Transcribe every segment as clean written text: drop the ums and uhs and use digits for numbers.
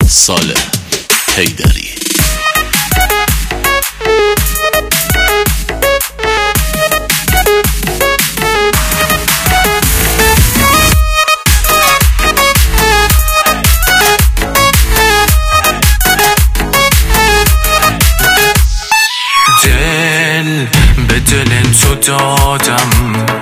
صالح حیدری. دل به دل تو دادم،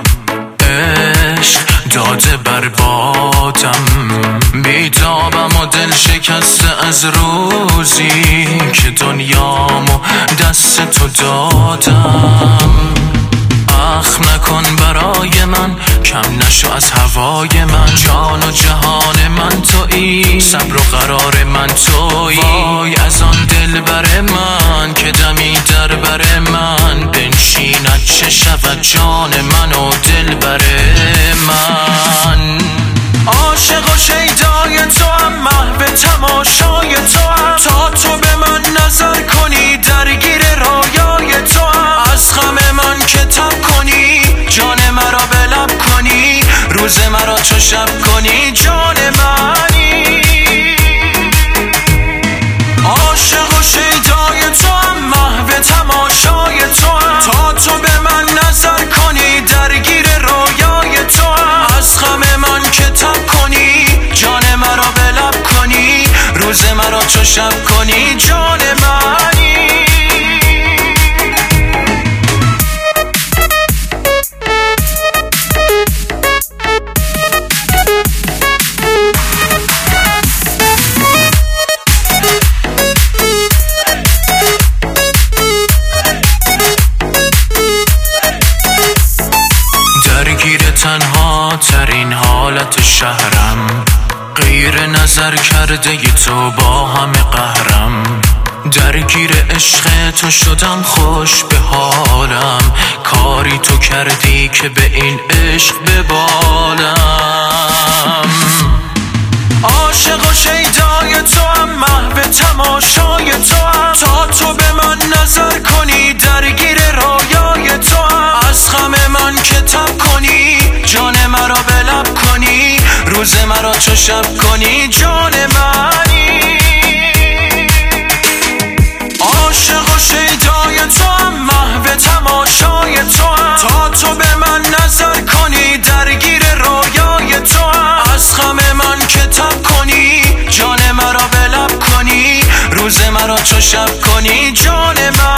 عشق داده بربادم، بیتابم و دل شکسته از روزی که دنیامو دست تو دادم. اخم نکن برای من، کم نشو از هوای من، جان و جهان من تویی، صبر و قرار من تویی. وای از آن دل بر من که دمی در بر من بنشیند، چه شود جان من و دل بر من. عاشق و شیدای تو هم، محو تماشای تو هم، تا تو به من نظر کنی درگیر رایای تو هم. از غم من که تب کنی، جان مرا به لب کنی، روز مرا چو شب کنی، جان منی. عاشق و شیدای تو هم، محو تماشای تو هم، تا تو به من نظر کنی درگیر رایای تو هم. از غم من که تب کنی، جان مرا به لب کنی، روز مرا چو شب کنی، جان منی. درگیر تنها ترین حالت شهرم، غیر نظر کرده ی تو با همه قهرم. درگیر عشق تو شدم خوش به حالم، کاری تو کردی که به این عشق ببالم. عاشق و شیدای تو هم، محو تماشای تو هم، تا تو به من نظر کنی درگیر رایای تو هم. از غم من که تب کنی، جان مرا به لب کنی، روز مرا چو شب کنی، جان منی. عاشق و شیدای تو هم، محو تماشای تو هم، تا تو به من نظر کنی درگیر رایای تو هم. از غم من که تب کنی، جان مرا به لب کنی، روز مرا چو شب کنی، جان من.